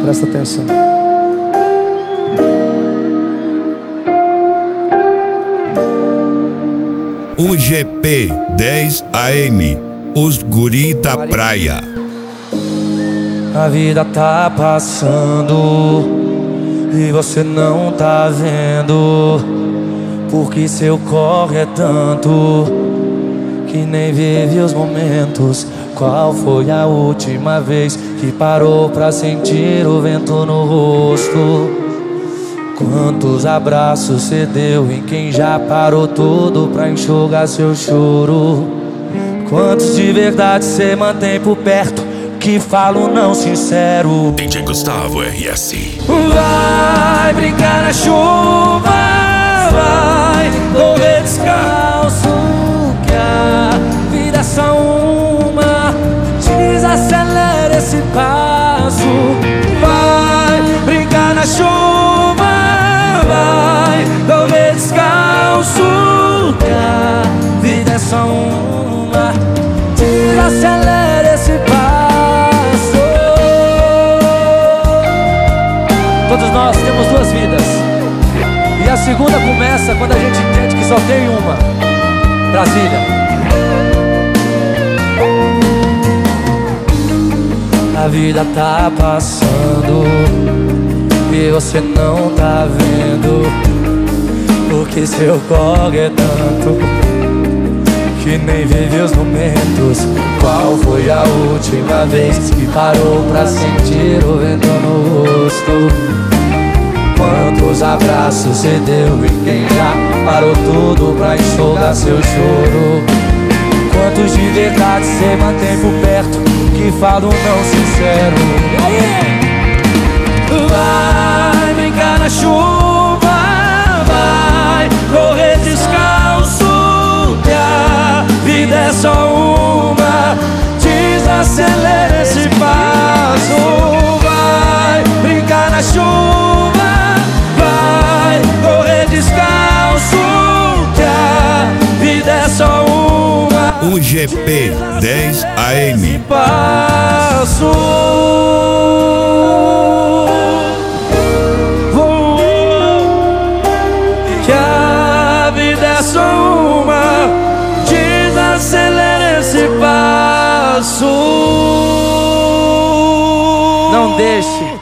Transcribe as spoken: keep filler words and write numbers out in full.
Presta atenção. U G P dez A M, os guri da praia. A vida tá passando e você não tá vendo, porque seu corre é tanto que nem vive os momentos. Qual foi a última vez que parou pra sentir o vento no rosto? Quantos abraços cê deu em quem já parou tudo pra enxugar seu choro? Quantos de verdade cê mantém por perto que falam não sincero? D J Gustavo R S. Vai brincar na chuva, vai correr descalço, que a vida é só uma. Desacelera esse passo. Vai brincar na chuva, vai correr descalço, que a vida é só uma. Desacelera esse passo. Todos nós temos duas vidas, e a segunda começa quando a gente entende que só tem uma. Brasília. A vida tá passando e você não tá vendo, porque seu corre é tanto que nem vive os momentos. Qual foi a última vez que parou pra sentir o vento no rosto? Quantos abraços cê deu em quem já parou tudo pra enxugar seu choro? Quantos de verdade cê mantém por perto que falam não sincero? Vai brincar na chuva, vai correr descalço, que a vida é só uma. Desacelera esse passo. Vai brincar na chuva, vai correr descalço, que a vida é só uma. U G P dez A M. Passo. Que a vida é só uma. Desacelera esse passo. Não deixe